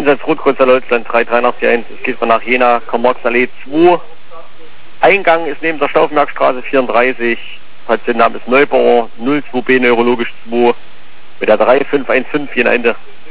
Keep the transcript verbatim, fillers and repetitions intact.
Einsatz Rotkreuz Deutschland drei drei acht eins. Es geht von nach Jena, Karl-Marx-Allee zwei. Eingang ist neben der Stauffenbergstraße vierunddreißig. Patientenname ist Neubauer, null zwei B neurologisch zwei mit der drei fünf eins fünf hier am Ende.